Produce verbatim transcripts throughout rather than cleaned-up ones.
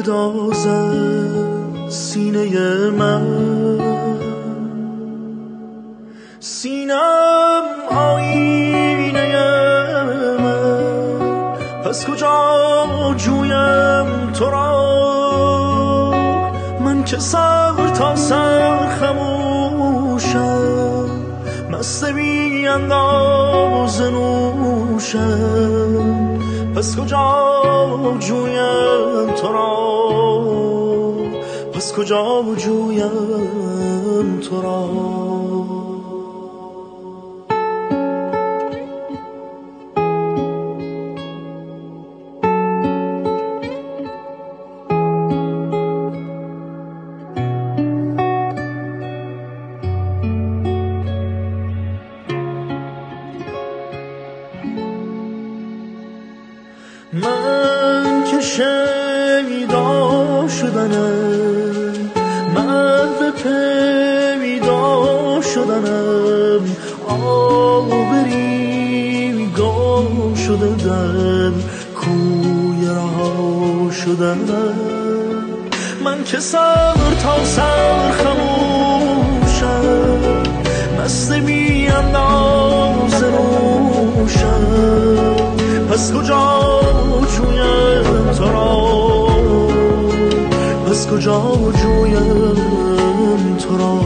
بپردازد سینه من، سینم آینه من، پس کجا جویم تو را؟ من که سر تا سر خموشم، مست بی انداز نوشم، پس کجا جویم تو را؟ پس کجا جویم تو را؟ من که شیدا شدنم، من به پیدا شدنم، آبری گم شده در کوی رها شدنم. من که سر تا سر خموشم، مست بی انداز نوشم، پس کجا جویم تو را؟ پس کجا جویم تو را؟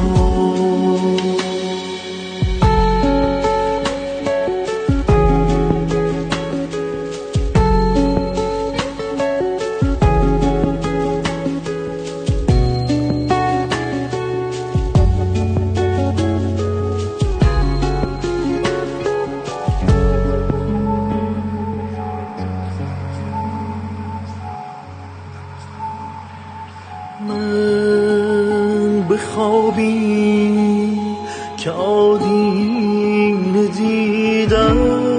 من بخوابی که آدینه دیدم،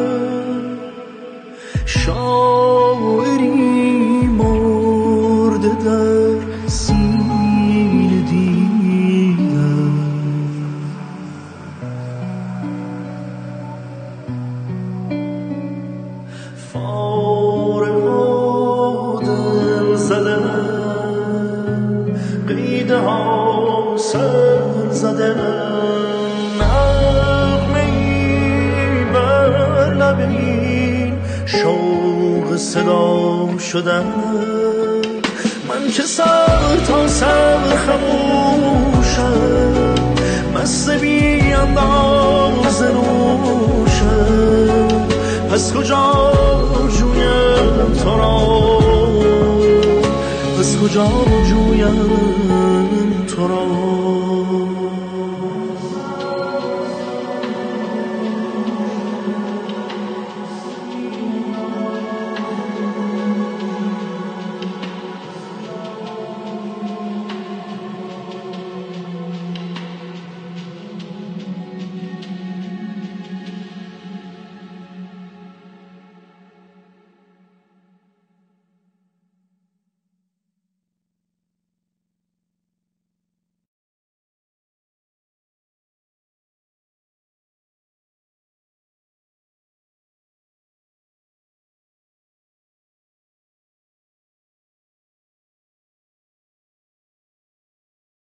شاعری مرده در سینه دیدم. فارغ دل زدم، قیده ها سر زدم، نغمه‌ای بر لبین شوق صدا شدم. من که سر تا سر خموشم، مست بی انداز نوشم، پس کجا جویم تو را؟ پس کجا جویم تو را؟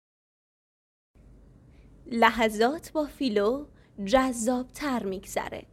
لحظات با فیلو جذاب‌تر می‌گذره.